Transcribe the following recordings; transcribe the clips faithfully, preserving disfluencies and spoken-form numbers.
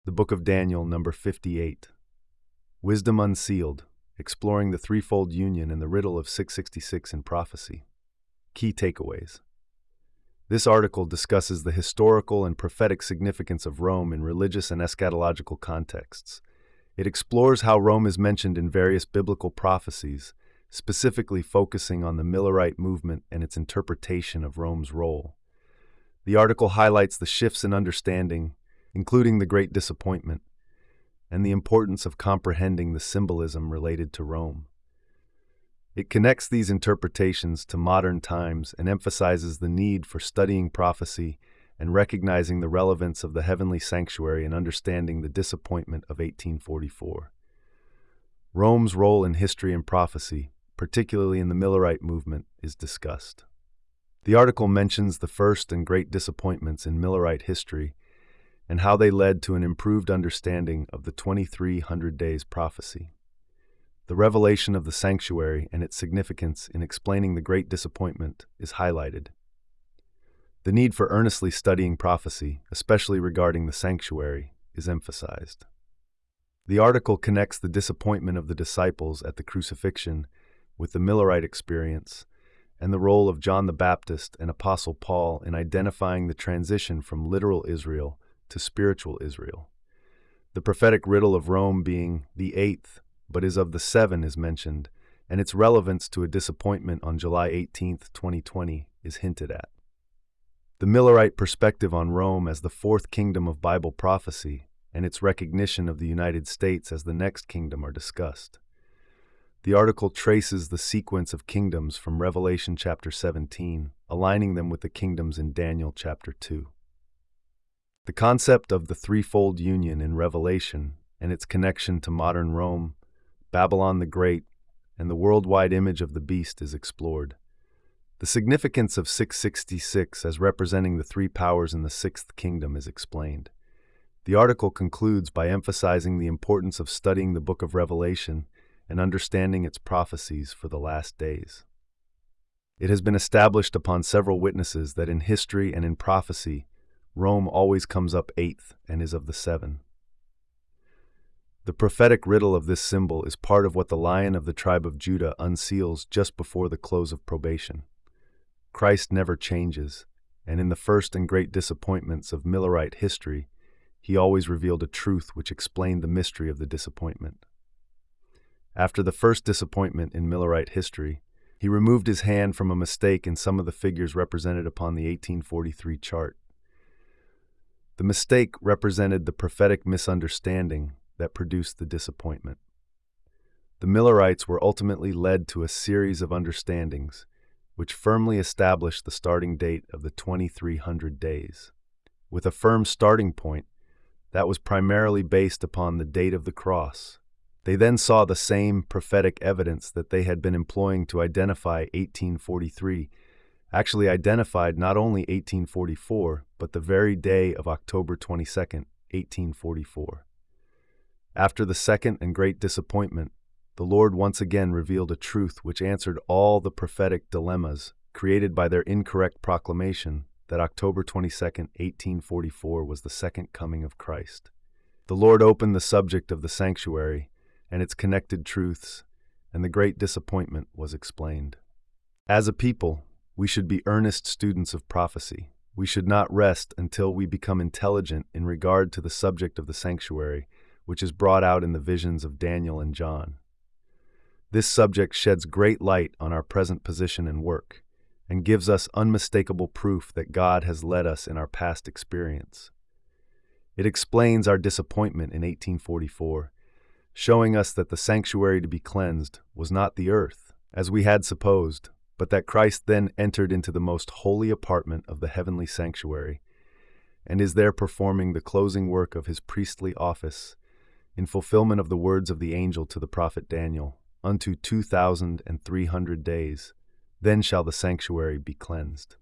The Book of Daniel, number fifty-eight. Wisdom Unsealed, exploring the threefold union and the riddle of six sixty-six in prophecy. Key takeaways. This article discusses the historical and prophetic significance of Rome in religious and eschatological contexts. It explores how Rome is mentioned in various biblical prophecies, specifically focusing on the Millerite movement and its interpretation of Rome's role. The article highlights the shifts in understanding, including the Great Disappointment, and the importance of comprehending the symbolism related to Rome. It connects these interpretations to modern times and emphasizes the need for studying prophecy and recognizing the relevance of the heavenly sanctuary in understanding the disappointment of eighteen forty-four. Rome's role in history and prophecy, particularly in the Millerite movement, is discussed. The article mentions the first and great disappointments in Millerite history and how they led to an improved understanding of the twenty-three hundred days prophecy. The revelation of the sanctuary and its significance in explaining the Great Disappointment is highlighted. The need for earnestly studying prophecy, especially regarding the sanctuary, is emphasized. The article connects the disappointment of the disciples at the crucifixion with the Millerite experience and the role of John the Baptist and Apostle Paul in identifying the transition from literal Israel to spiritual Israel. The prophetic riddle of Rome being the eighth, but is of the seven, is mentioned, and its relevance to a disappointment on July eighteenth, twenty twenty, is hinted at. The Millerite perspective on Rome as the fourth kingdom of Bible prophecy and its recognition of the United States as the next kingdom are discussed. The article traces the sequence of kingdoms from Revelation chapter seventeen, aligning them with the kingdoms in Daniel chapter two. The concept of the threefold union in Revelation and its connection to modern Rome, Babylon the Great, and the worldwide image of the beast is explored. The significance of six sixty-six as representing the three powers in the sixth kingdom is explained. The article concludes by emphasizing the importance of studying the book of Revelation and understanding its prophecies for the last days. It has been established upon several witnesses that in history and in prophecy, Rome always comes up eighth and is of the seven. The prophetic riddle of this symbol is part of what the Lion of the tribe of Judah unseals just before the close of probation. Christ never changes, and in the first and great disappointments of Millerite history, he always revealed a truth which explained the mystery of the disappointment. After the first disappointment in Millerite history, he removed his hand from a mistake in some of the figures represented upon the eighteen forty-three chart. The mistake represented the prophetic misunderstanding that produced the disappointment. The Millerites were ultimately led to a series of understandings, which firmly established the starting date of the twenty-three hundred days. With a firm starting point that was primarily based upon the date of the cross, they then saw the same prophetic evidence that they had been employing to identify eighteen forty-three actually identified not only eighteen forty-four, but the very day of October twenty-second, eighteen forty-four. After the second and great disappointment, the Lord once again revealed a truth which answered all the prophetic dilemmas created by their incorrect proclamation that October twenty-second, eighteen forty-four was the second coming of Christ. The Lord opened the subject of the sanctuary and its connected truths, and the great disappointment was explained. As a people, we should be earnest students of prophecy. We should not rest until we become intelligent in regard to the subject of the sanctuary, which is brought out in the visions of Daniel and John. This subject sheds great light on our present position and work, and gives us unmistakable proof that God has led us in our past experience. It explains our disappointment in eighteen forty-four, showing us that the sanctuary to be cleansed was not the earth, as we had supposed, but that Christ then entered into the most holy apartment of the heavenly sanctuary, and is there performing the closing work of his priestly office, in fulfillment of the words of the angel to the prophet Daniel, unto two thousand and three hundred days, then shall the sanctuary be cleansed.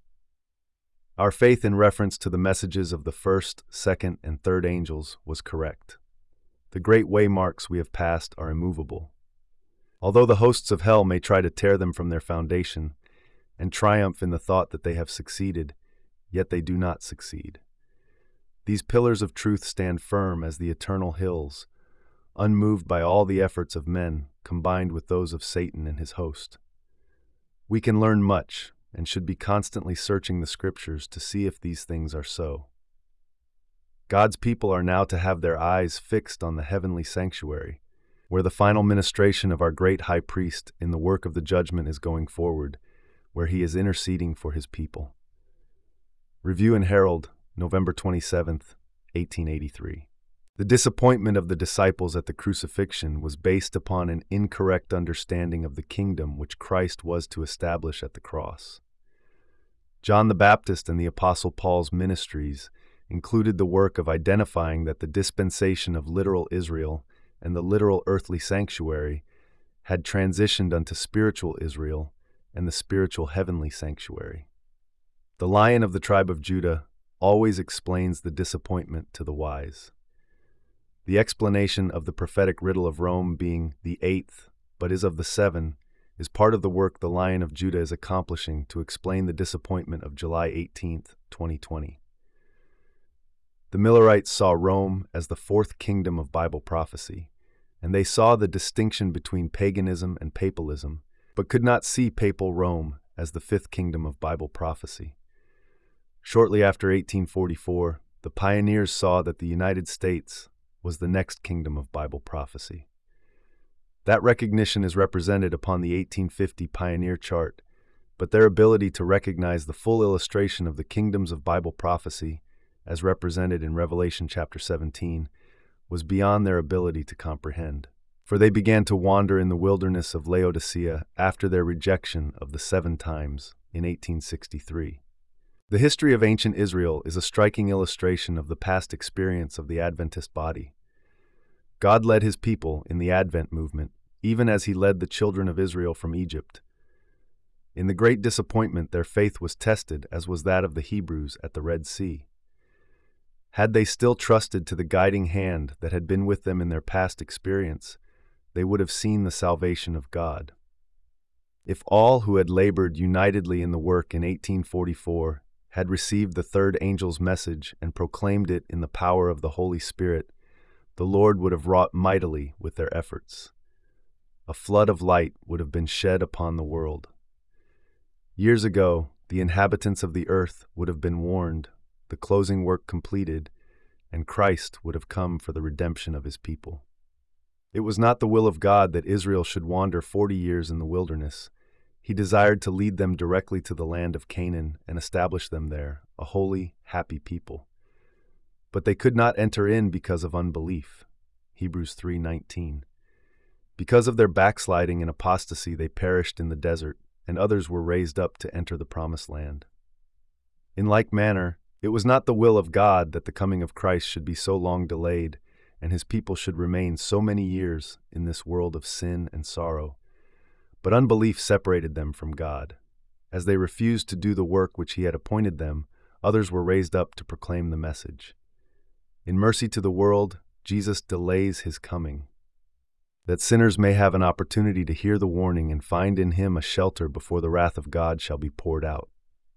Our faith in reference to the messages of the first, second, and third angels was correct. The great waymarks we have passed are immovable. Although the hosts of hell may try to tear them from their foundation and triumph in the thought that they have succeeded, yet they do not succeed. These pillars of truth stand firm as the eternal hills, unmoved by all the efforts of men combined with those of Satan and his host. We can learn much and should be constantly searching the scriptures to see if these things are so. God's people are now to have their eyes fixed on the heavenly sanctuary, where the final ministration of our great high priest in the work of the judgment is going forward, where he is interceding for his people. Review and Herald, November twenty-seventh, eighteen eighty-three. The disappointment of the disciples at the crucifixion was based upon an incorrect understanding of the kingdom which Christ was to establish at the cross. John the Baptist and the Apostle Paul's ministries included the work of identifying that the dispensation of literal Israel and the literal earthly sanctuary had transitioned unto spiritual Israel and the spiritual heavenly sanctuary. The Lion of the tribe of Judah always explains the disappointment to the wise. The explanation of the prophetic riddle of Rome being the eighth, but is of the seven, is part of the work the Lion of Judah is accomplishing to explain the disappointment of July eighteenth, twenty twenty. The Millerites saw Rome as the fourth kingdom of Bible prophecy, and they saw the distinction between paganism and papalism, but could not see papal Rome as the fifth kingdom of Bible prophecy. Shortly after eighteen forty-four, the pioneers saw that the United States was the next kingdom of Bible prophecy. That recognition is represented upon the eighteen fifty Pioneer Chart, but their ability to recognize the full illustration of the kingdoms of Bible prophecy, as represented in Revelation chapter seventeen, was beyond their ability to comprehend. For they began to wander in the wilderness of Laodicea after their rejection of the seven times in eighteen sixty-three. The history of ancient Israel is a striking illustration of the past experience of the Adventist body. God led his people in the Advent movement, even as he led the children of Israel from Egypt. In the great disappointment, their faith was tested, as was that of the Hebrews at the Red Sea. Had they still trusted to the guiding hand that had been with them in their past experience, they would have seen the salvation of God. If all who had labored unitedly in the work in eighteen forty-four had received the third angel's message and proclaimed it in the power of the Holy Spirit, the Lord would have wrought mightily with their efforts. A flood of light would have been shed upon the world. Years ago, the inhabitants of the earth would have been warned, the closing work completed, and Christ would have come for the redemption of his people. It was not the will of God that Israel should wander forty years in the wilderness. He desired to lead them directly to the land of Canaan and establish them there, a holy, happy people. But they could not enter in because of unbelief. Hebrews three nineteen. Because of their backsliding and apostasy, they perished in the desert, and others were raised up to enter the promised land. In like manner, it was not the will of God that the coming of Christ should be so long delayed, and his people should remain so many years in this world of sin and sorrow. But unbelief separated them from God. As they refused to do the work which he had appointed them, others were raised up to proclaim the message. In mercy to the world, Jesus delays his coming, that sinners may have an opportunity to hear the warning and find in him a shelter before the wrath of God shall be poured out.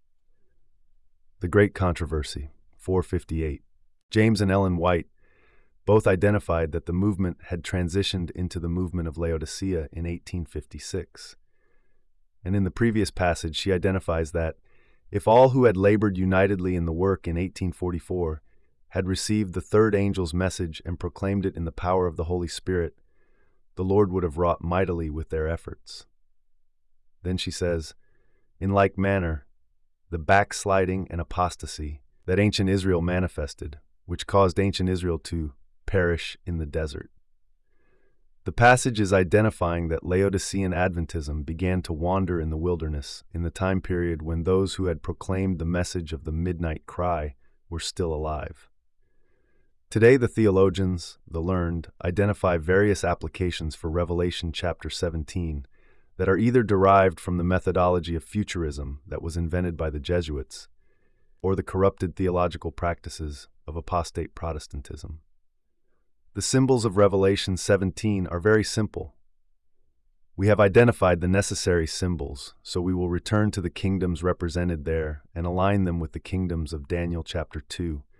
The Great Controversy, four fifty-eight. James and Ellen White both identified that the movement had transitioned into the movement of Laodicea in eighteen fifty-six. And in the previous passage, she identifies that if all who had labored unitedly in the work in eighteen forty-four had received the third angel's message and proclaimed it in the power of the Holy Spirit, the Lord would have wrought mightily with their efforts. Then she says, in like manner, the backsliding and apostasy that ancient Israel manifested, which caused ancient Israel to perish in the desert. The passage is identifying that Laodicean Adventism began to wander in the wilderness in the time period when those who had proclaimed the message of the midnight cry were still alive. Today, the theologians, the learned, identify various applications for Revelation chapter seventeen that are either derived from the methodology of futurism that was invented by the Jesuits or the corrupted theological practices of apostate Protestantism. The symbols of Revelation seventeen are very simple. We have identified the necessary symbols, so we will return to the kingdoms represented there and align them with the kingdoms of Daniel chapter two,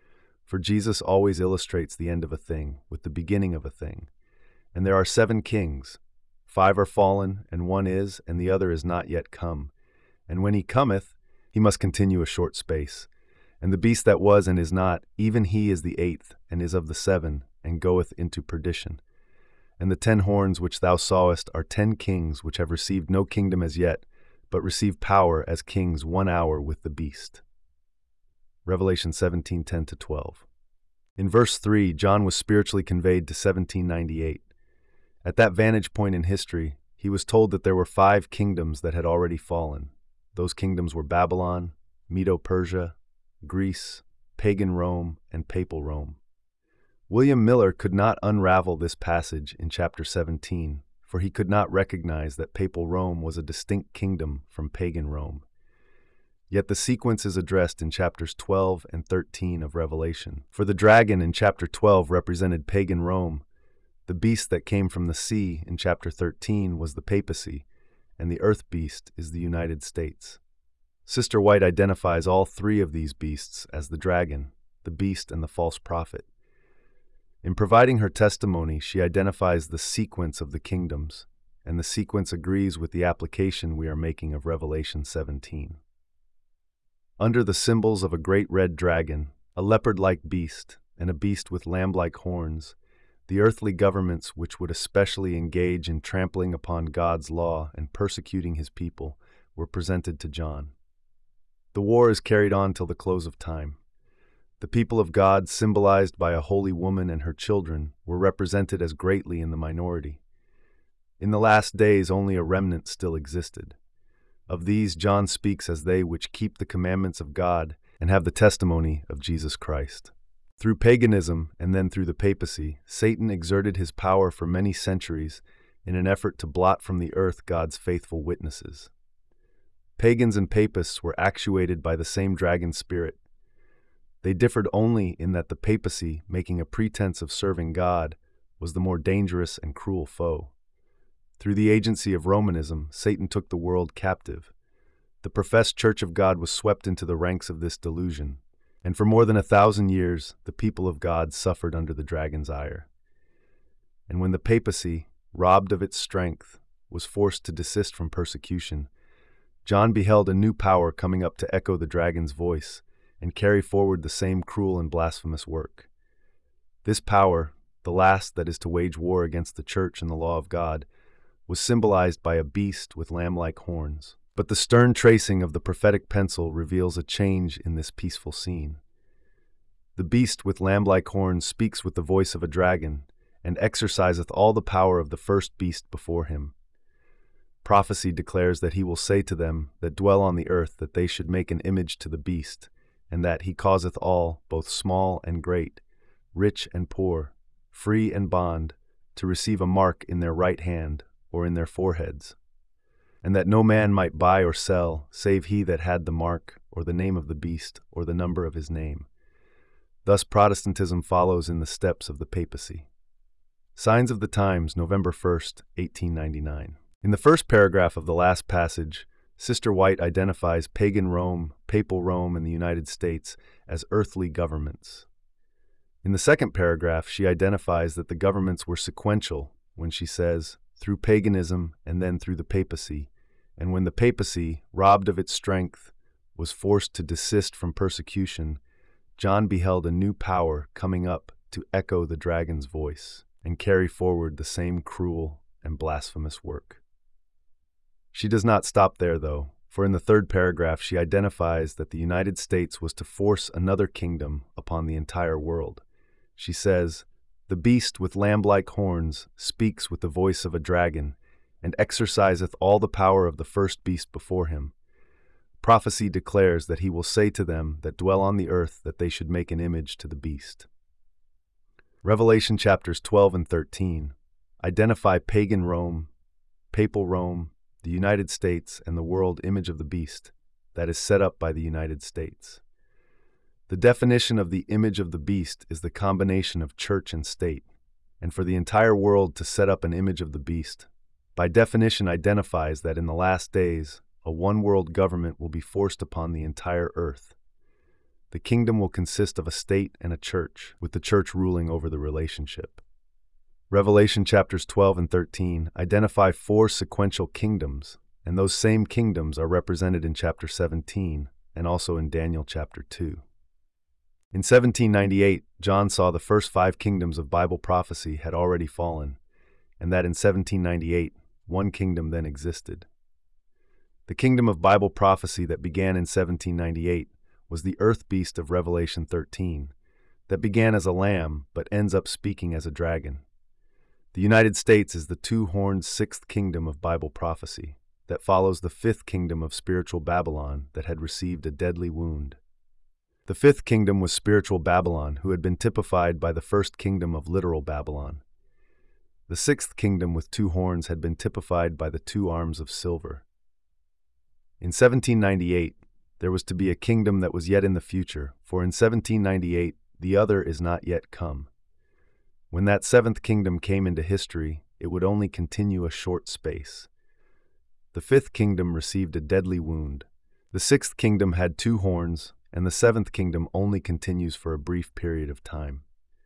for Jesus always illustrates the end of a thing with the beginning of a thing. And there are seven kings. Five are fallen, and one is, and the other is not yet come. And when he cometh, he must continue a short space. And the beast that was and is not, even he is the eighth, and is of the seven, and goeth into perdition. And the ten horns which thou sawest are ten kings which have received no kingdom as yet, but receive power as kings one hour with the beast. Revelation seventeen ten to twelve. In verse three, John was spiritually conveyed to seventeen ninety-eight. At that vantage point in history, he was told that there were five kingdoms that had already fallen. Those kingdoms were Babylon, Medo-Persia, Greece, pagan Rome, and papal Rome. William Miller could not unravel this passage in chapter seventeen, for he could not recognize that papal Rome was a distinct kingdom from pagan Rome. Yet the sequence is addressed in chapters twelve and thirteen of Revelation. For the dragon in chapter twelve represented pagan Rome, the beast that came from the sea in chapter thirteen was the papacy, and the earth beast is the United States. Sister White identifies all three of these beasts as the dragon, the beast, and the false prophet. In providing her testimony, she identifies the sequence of the kingdoms, and the sequence agrees with the application we are making of Revelation seventeen. Under the symbols of a great red dragon, a leopard-like beast, and a beast with lamb-like horns, the earthly governments which would especially engage in trampling upon God's law and persecuting his people were presented to John. The war is carried on till the close of time. The people of God, symbolized by a holy woman and her children, were represented as greatly in the minority. In the last days only a remnant still existed. Of these John speaks as they which keep the commandments of God and have the testimony of Jesus Christ. Through paganism and then through the papacy, Satan exerted his power for many centuries in an effort to blot from the earth God's faithful witnesses. Pagans and papists were actuated by the same dragon spirit. They differed only in that the papacy, making a pretense of serving God, was the more dangerous and cruel foe. Through the agency of Romanism, Satan took the world captive. The professed Church of God was swept into the ranks of this delusion, and for more than a thousand years, the people of God suffered under the dragon's ire. And when the papacy, robbed of its strength, was forced to desist from persecution, John beheld a new power coming up to echo the dragon's voice and carry forward the same cruel and blasphemous work. This power, the last that is to wage war against the Church and the law of God, was symbolized by a beast with lamb-like horns. But the stern tracing of the prophetic pencil reveals a change in this peaceful scene. The beast with lamb-like horns speaks with the voice of a dragon, and exerciseth all the power of the first beast before him. Prophecy declares that he will say to them that dwell on the earth that they should make an image to the beast, and that he causeth all, both small and great, rich and poor, free and bond, to receive a mark in their right hand or in their foreheads, and that no man might buy or sell, save he that had the mark, or the name of the beast, or the number of his name. Thus Protestantism follows in the steps of the papacy. Signs of the Times, November first, eighteen ninety-nine. In the first paragraph of the last passage, Sister White identifies pagan Rome, papal Rome, and the United States as earthly governments. In the second paragraph, she identifies that the governments were sequential when she says, through paganism and then through the papacy, and when the papacy, robbed of its strength, was forced to desist from persecution, John beheld a new power coming up to echo the dragon's voice and carry forward the same cruel and blasphemous work. She does not stop there, though, for in the third paragraph she identifies that the United States was to force another kingdom upon the entire world. She says, the beast with lamb-like horns speaks with the voice of a dragon, and exerciseth all the power of the first beast before him. Prophecy declares that he will say to them that dwell on the earth that they should make an image to the beast. Revelation chapters twelve and thirteen identify pagan Rome, papal Rome, the United States, and the world image of the beast that is set up by the United States. The definition of the image of the beast is the combination of church and state, and for the entire world to set up an image of the beast, by definition identifies that in the last days, a one-world government will be forced upon the entire earth. The kingdom will consist of a state and a church, with the church ruling over the relationship. Revelation chapters twelve and thirteen identify four sequential kingdoms, and those same kingdoms are represented in chapter seventeen and also in Daniel chapter two. In seventeen ninety-eight, John saw the first five kingdoms of Bible prophecy had already fallen, and that in seventeen ninety-eight, one kingdom then existed. The kingdom of Bible prophecy that began in seventeen ninety-eight was the earth beast of Revelation thirteen, that began as a lamb but ends up speaking as a dragon. The United States is the two-horned sixth kingdom of Bible prophecy that follows the fifth kingdom of spiritual Babylon that had received a deadly wound. The fifth kingdom was spiritual Babylon, who had been typified by the first kingdom of literal Babylon. The sixth kingdom with two horns had been typified by the two arms of silver. In seventeen ninety-eight, there was to be a kingdom that was yet in the future, for in seventeen ninety-eight, the other is not yet come. When that seventh kingdom came into history, it would only continue a short space. The fifth kingdom received a deadly wound. The sixth kingdom had two horns, and the seventh kingdom only continues for a brief period of time.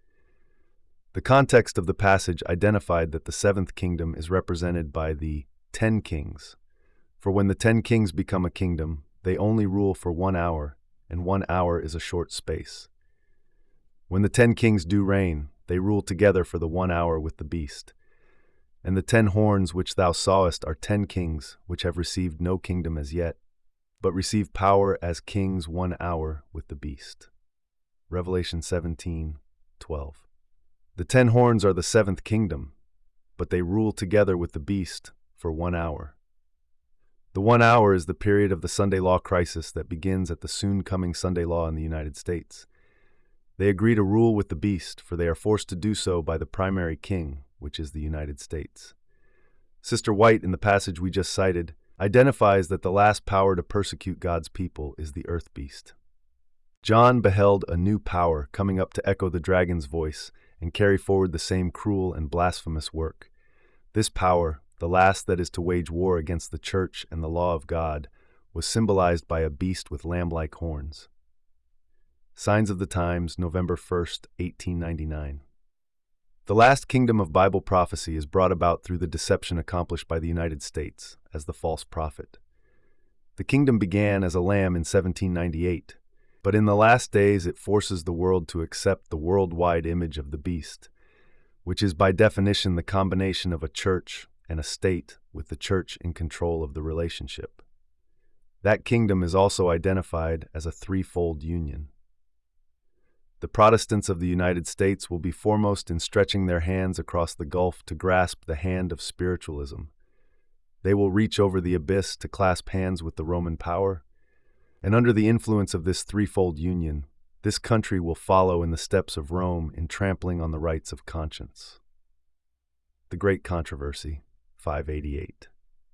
The context of the passage identified that the seventh kingdom is represented by the ten kings. For when the ten kings become a kingdom, they only rule for one hour, and one hour is a short space. When the ten kings do reign, they rule together for the one hour with the beast. And the ten horns which thou sawest are ten kings, which have received no kingdom as yet, but receive power as kings one hour with the beast. Revelation seventeen, twelve. The ten horns are the seventh kingdom, but they rule together with the beast for one hour. The one hour is the period of the Sunday law crisis that begins at the soon-coming Sunday law in the United States. They agree to rule with the beast, for they are forced to do so by the primary king, which is the United States. Sister White, in the passage we just cited, identifies that the last power to persecute God's people is the earth beast. John beheld a new power coming up to echo the dragon's voice and carry forward the same cruel and blasphemous work. This power, the last that is to wage war against the church and the law of God, was symbolized by a beast with lamb-like horns. Signs of the Times, November first, eighteen ninety-nine. The last kingdom of Bible prophecy is brought about through the deception accomplished by the United States as the false prophet. The kingdom began as a lamb in seventeen ninety-eight, but in the last days it forces the world to accept the worldwide image of the beast, which is by definition the combination of a church and a state with the church in control of the relationship. That kingdom is also identified as a threefold union. The Protestants of the United States will be foremost in stretching their hands across the gulf to grasp the hand of spiritualism. They will reach over the abyss to clasp hands with the Roman power, and under the influence of this threefold union, this country will follow in the steps of Rome in trampling on the rights of conscience. The Great Controversy, five eighty-eight.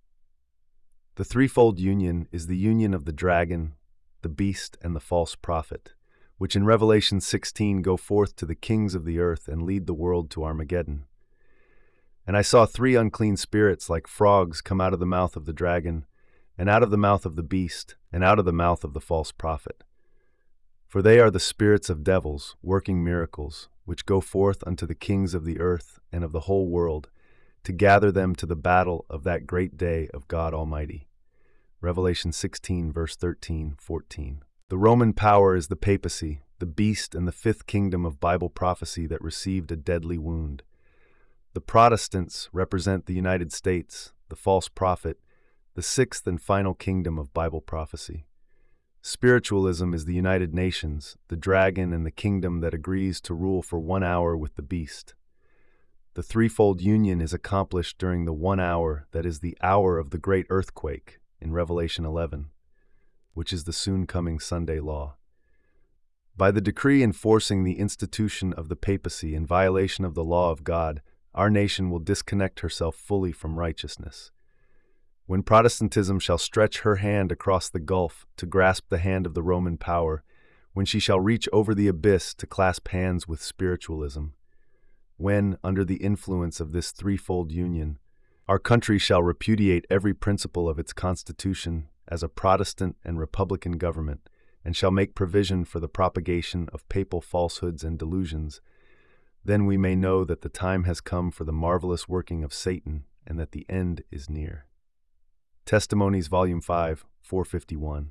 The threefold union is the union of the dragon, the beast, and the false prophet, which in Revelation sixteen go forth to the kings of the earth and lead the world to Armageddon. And I saw three unclean spirits like frogs come out of the mouth of the dragon, and out of the mouth of the beast, and out of the mouth of the false prophet. For they are the spirits of devils, working miracles, which go forth unto the kings of the earth and of the whole world, to gather them to the battle of that great day of God Almighty. Revelation sixteen, verse thirteen, fourteen. The Roman power is the papacy, the beast, and the fifth kingdom of Bible prophecy that received a deadly wound. The Protestants represent the United States, the false prophet, the sixth and final kingdom of Bible prophecy. Spiritualism is the United Nations, the dragon and the kingdom that agrees to rule for one hour with the beast. The threefold union is accomplished during the one hour that is the hour of the great earthquake in Revelation eleven, which is the soon-coming Sunday law. By the decree enforcing the institution of the papacy in violation of the law of God, our nation will disconnect herself fully from righteousness. When Protestantism shall stretch her hand across the gulf to grasp the hand of the Roman power, when she shall reach over the abyss to clasp hands with spiritualism, when, under the influence of this threefold union, our country shall repudiate every principle of its constitution as a Protestant and Republican government, and shall make provision for the propagation of papal falsehoods and delusions, then we may know that the time has come for the marvelous working of Satan and that the end is near. Testimonies, Volume five, four fifty-one.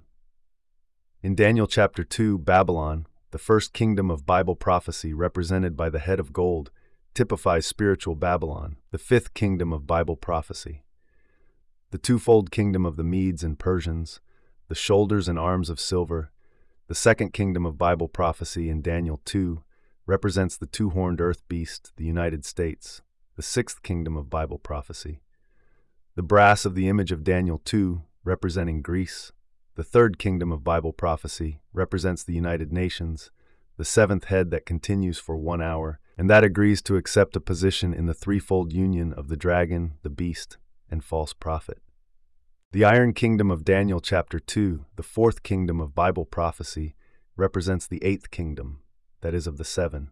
In Daniel chapter two, Babylon, the first kingdom of Bible prophecy represented by the head of gold, typifies spiritual Babylon, the fifth kingdom of Bible prophecy. The twofold kingdom of the Medes and Persians, the shoulders and arms of silver, the second kingdom of Bible prophecy in Daniel two, represents the two-horned earth beast, the United States, the sixth kingdom of Bible prophecy. The brass of the image of Daniel two, representing Greece, the third kingdom of Bible prophecy, represents the United Nations, the seventh head that continues for one hour, and that agrees to accept a position in the threefold union of the dragon, the beast, and false prophet. The iron kingdom of Daniel chapter two, the fourth kingdom of Bible prophecy, represents the eighth kingdom, that is of the seven.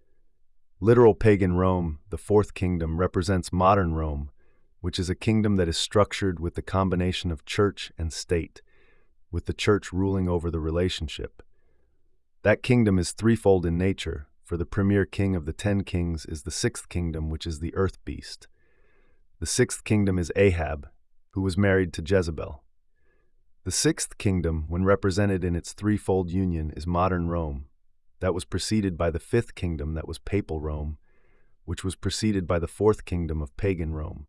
Literal pagan Rome, the fourth kingdom, represents modern Rome, which is a kingdom that is structured with the combination of church and state, with the church ruling over the relationship. That kingdom is threefold in nature, for the premier king of the ten kings is the sixth kingdom, which is the earth beast. The sixth kingdom is Ahab, who was married to Jezebel. The sixth kingdom, when represented in its threefold union, is modern Rome. That was preceded by the fifth kingdom, that was papal Rome, which was preceded by the fourth kingdom of pagan Rome.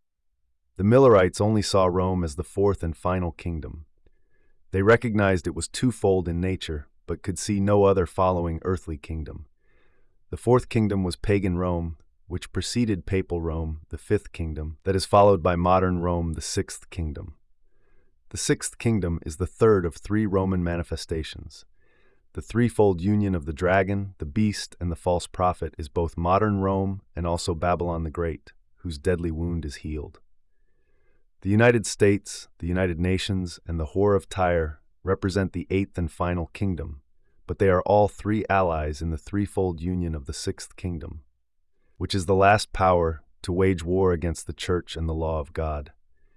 The Millerites only saw Rome as the fourth and final kingdom. They recognized it was twofold in nature, but could see no other following earthly kingdom. The fourth kingdom was pagan Rome, which preceded papal Rome, the fifth kingdom, that is followed by modern Rome, the sixth kingdom. The sixth kingdom is the third of three Roman manifestations. The threefold union of the dragon, the beast, and the false prophet is both modern Rome and also Babylon the Great, whose deadly wound is healed. The United States, the United Nations, and the Whore of Tyre represent the eighth and final kingdom, but they are all three allies in the threefold union of the sixth kingdom, which is the last power to wage war against the church and the law of God.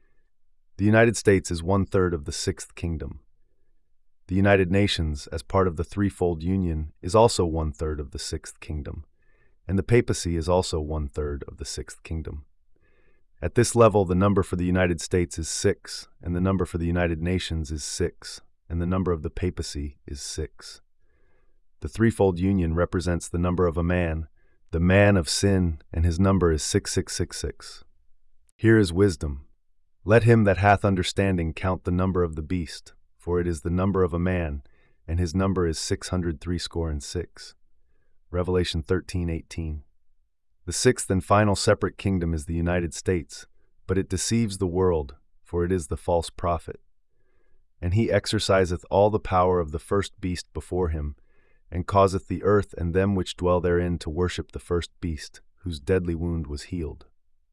The United States is one-third of the sixth kingdom. The United Nations, as part of the threefold union, is also one-third of the sixth kingdom, and the papacy is also one-third of the sixth kingdom. At this level, the number for the United States is six, and the number for the United Nations is six, and the number of the papacy is six. The threefold union represents the number of a man, the man of sin, and his number is six six six six. Here is wisdom. Let him that hath understanding count the number of the beast, for it is the number of a man, and his number is six hundred threescore and six. Revelation thirteen eighteen. The sixth and final separate kingdom is the United States, but it deceives the world, for it is the false prophet. And he exerciseth all the power of the first beast before him, and causeth the earth and them which dwell therein to worship the first beast, whose deadly wound was healed.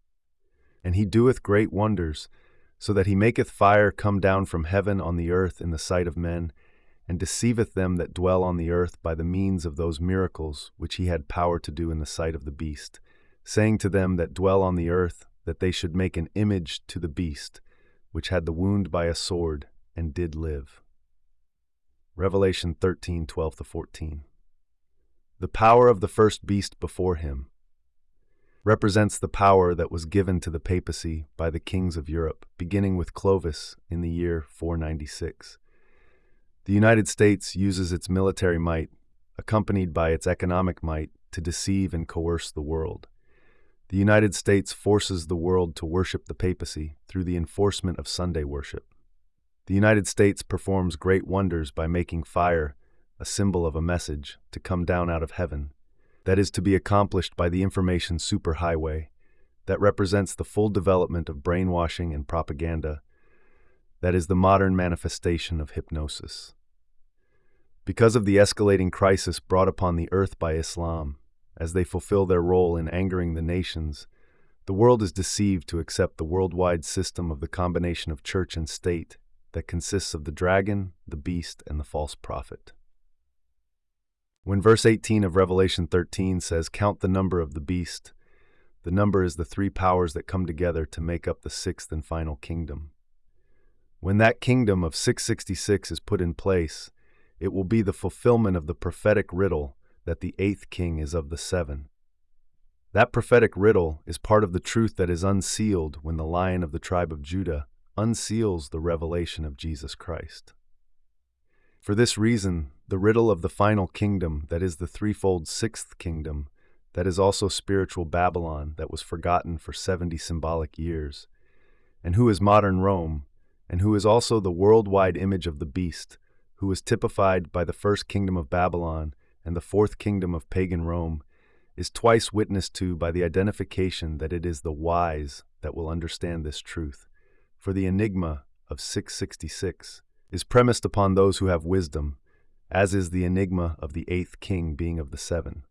And he doeth great wonders, so that he maketh fire come down from heaven on the earth in the sight of men, and deceiveth them that dwell on the earth by the means of those miracles which he had power to do in the sight of the beast, saying to them that dwell on the earth that they should make an image to the beast, which had the wound by a sword, and did live. Revelation thirteen twelve to fourteen. The power of the first beast before him represents the power that was given to the papacy by the kings of Europe, beginning with Clovis in the year four ninety-six. The United States uses its military might, accompanied by its economic might, to deceive and coerce the world. The United States forces the world to worship the papacy through the enforcement of Sunday worship. The United States performs great wonders by making fire, a symbol of a message, to come down out of heaven. That is to be accomplished by the information superhighway, that represents the full development of brainwashing and propaganda. That is the modern manifestation of hypnosis. Because of the escalating crisis brought upon the earth by Islam, as they fulfill their role in angering the nations, the world is deceived to accept the worldwide system of the combination of church and state that consists of the dragon, the beast, and the false prophet. When verse eighteen of Revelation thirteen says, "Count the number of the beast," the number is the three powers that come together to make up the sixth and final kingdom. When that kingdom of six sixty-six is put in place, It will be the fulfillment of the prophetic riddle that the eighth king is of the seven. That prophetic riddle is part of the truth that is unsealed when the Lion of the tribe of Judah unseals the revelation of Jesus Christ. For this reason, the riddle of the final kingdom, that is the threefold sixth kingdom, that is also spiritual Babylon, that was forgotten for seventy symbolic years, and who is modern Rome, and who is also the worldwide image of the beast, who was typified by the first kingdom of Babylon and the fourth kingdom of pagan Rome, is twice witnessed to by the identification that it is the wise that will understand this truth. For the enigma of six sixty-six is premised upon those who have wisdom, as is the enigma of the eighth king being of the seven.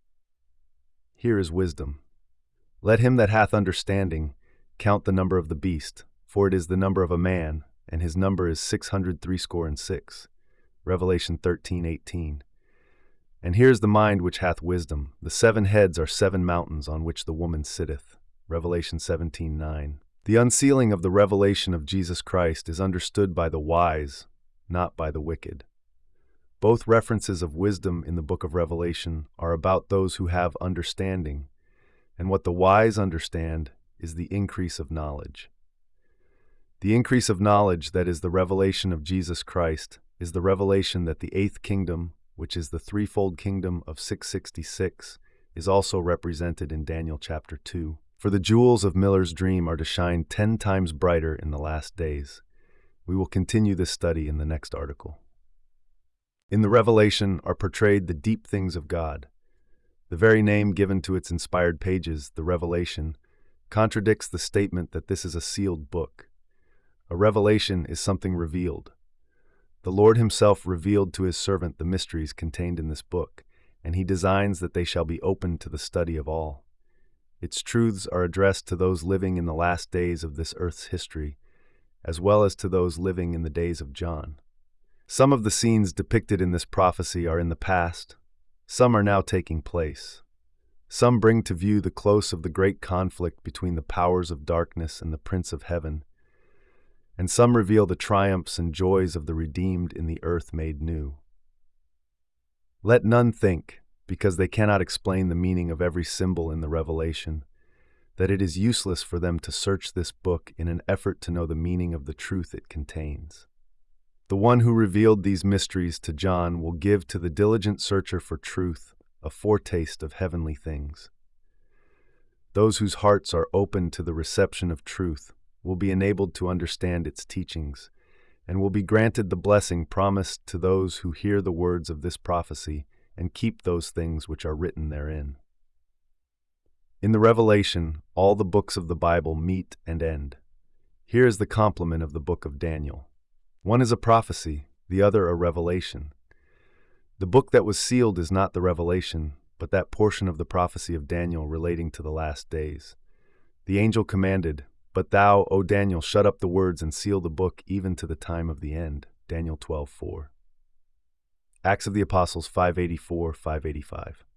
Here is wisdom. Let him that hath understanding count the number of the beast, for it is the number of a man, and his number is six hundred threescore and six. Revelation thirteen eighteen. And here is the mind which hath wisdom. The seven heads are seven mountains on which the woman sitteth. Revelation seventeen nine. The unsealing of the revelation of Jesus Christ is understood by the wise, not by the wicked. Both references of wisdom in the book of Revelation are about those who have understanding, and what the wise understand is the increase of knowledge. The increase of knowledge that is the revelation of Jesus Christ is the revelation that the eighth kingdom, which is the threefold kingdom of six sixty-six, is also represented in Daniel chapter two. For the jewels of Miller's dream are to shine ten times brighter in the last days. We will continue this study in the next article. In the Revelation are portrayed the deep things of God. The very name given to its inspired pages, the Revelation, contradicts the statement that this is a sealed book. A revelation is something revealed. The Lord himself revealed to his servant the mysteries contained in this book, and he designs that they shall be open to the study of all. Its truths are addressed to those living in the last days of this earth's history, as well as to those living in the days of John. Some of the scenes depicted in this prophecy are in the past, some are now taking place. Some bring to view the close of the great conflict between the powers of darkness and the Prince of Heaven, and some reveal the triumphs and joys of the redeemed in the earth made new. Let none think, because they cannot explain the meaning of every symbol in the Revelation, that it is useless for them to search this book in an effort to know the meaning of the truth it contains. The one who revealed these mysteries to John will give to the diligent searcher for truth a foretaste of heavenly things. Those whose hearts are open to the reception of truth will be enabled to understand its teachings, and will be granted the blessing promised to those who hear the words of this prophecy and keep those things which are written therein. In the Revelation, all the books of the Bible meet and end. Here is the complement of the book of Daniel. One is a prophecy, the other a revelation. The book that was sealed is not the revelation, but that portion of the prophecy of Daniel relating to the last days. The angel commanded, "But thou, O Daniel, shut up the words and seal the book even to the time of the end." Daniel twelve four. Acts of the Apostles five eighty-four to five eighty-five.